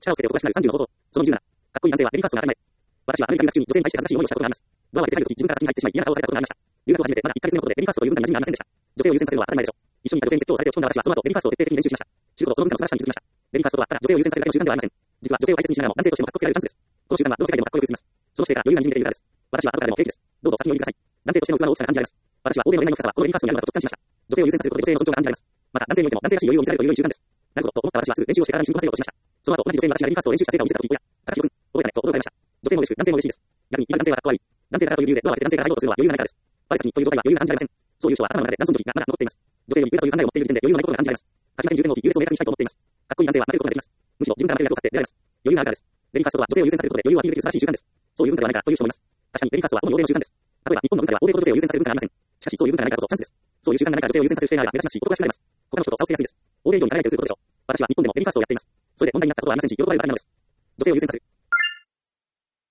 力をつけて男らしくなる30の冒頭。その27。かっこいい男性はベリーファーストが当たり前。私はアメリカ留学中に女性に対して恥ずかしい思いをしたことがあります。ドアを開けて入るとき自分から先に入ってしまい嫌な顔をされたことがありました。留学を始めてまだ1ヶ月目のことでベリーファーストという文化に馴染みがありませんでした。女性を優先させるのは当たり前でしょう。一緒にいた女性に説教をされて落ち込んだ私はその後ベリーファーストを徹底的に練習しました。中古とその文化の素晴らしさに気づきました。ベリーファーストとはただ女性を優先させるだけの習慣ではありません。実は女性を大切にしながらも男性としてもかっこつけられるチャンスです。この習慣はどの世界でもかっこよく映ります。その姿勢から余裕がにじみ出ているからです。私は後からでも平気です。どうぞ先においてください。男性としての器の大きさが感じられます。私は欧米の恋愛の深さはこのベリーファーストにあるのだと実感しました。女性を優先させることで女性の尊重が感じられます。また男性においても男性らしい余裕を見せられるという良い習慣です。なるほどと思った私はすぐ練習をして体に染み込ませようとしました。その後同じ女性に私がベリーファーストを練習した成果を見せた時、おや、高木君、覚えたねと驚かれました。女性も嬉しく、男性も嬉しいです。逆に今男性はかっこ悪い。男性だからという理由でドアを開けて男性から入ろうとするのは余裕がないからです。我先にという状態は余裕が感じられません。そういう人は頭の中で男尊女卑がまだ残っています。女性より上だという考えを持っている時点で余裕のないことが感じられます。勝ち負けに重点の置き、優劣を明確にしたいと思っています。かっこいい男性は負けることができます。むしろ自分から負ける役を買って出られます。余裕があるからです。ベリーファーストとは女性を優先させることで余裕をアピールできる素晴らしい習慣です。そういう文化ではないかという人もいます。確かにベリーファーストは主に欧米の習慣です。例えば日本の文化では欧米ほど女性を優先させる文化がありません。しかしそういう文化がないからこそチャンスです。そういう習慣がないから女性を優先させる姿勢があれば目立ちますし、男らしくなれます。他の人と差をつけやすいです。欧米以上に輝いて映ることでしょう。私は日本でもベリーファーストをやっています。それで問題になったことはありませんし、喜ばれるばかりなのです。女性を優先させる。